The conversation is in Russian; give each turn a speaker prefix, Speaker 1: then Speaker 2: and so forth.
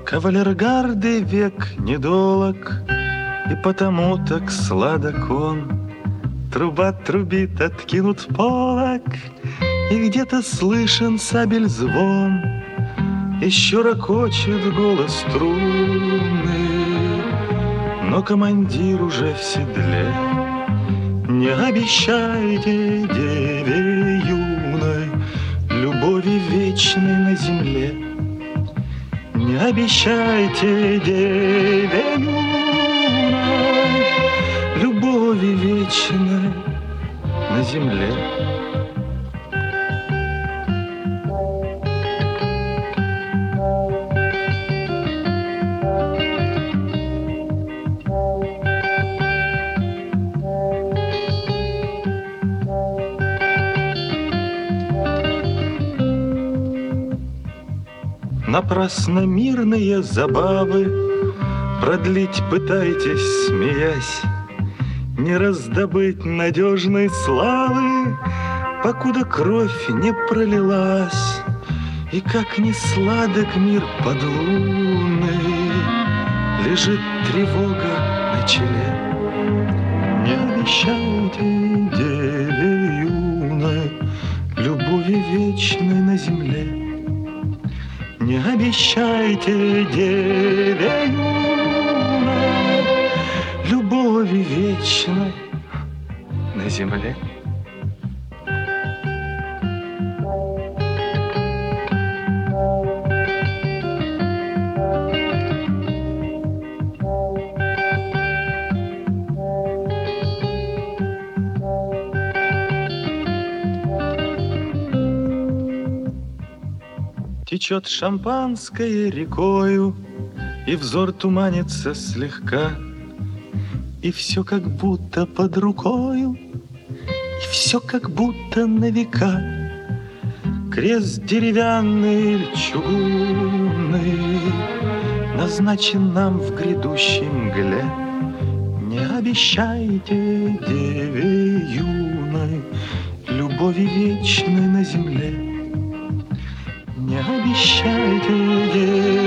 Speaker 1: Кавалергарды век недолог, и потому так сладок он. Труба трубит, откинут полог, и где-то слышен сабель звон. Еще ракочет голос трубный, но командир уже в седле. Не обещайте деве юной любови вечной на земле. Не обещайте деве юной любови вечной на земле. Напрасно мирные забавы продлить пытаетесь, смеясь, не раздобыть надежной славы, покуда кровь не пролилась. И как ни сладок мир подлунный, лежит тревога на челе. Не обещайте деве юной любови вечной на земле. Не обещайте деве юной любови вечной на земле. Течет шампанское рекою, и взор туманится слегка, и все как будто под рукою, и все как будто на века. Крест деревянный или чугунный назначен нам в грядущей мгле. Не обещайте деве юной любови вечной на земле. Не обещайте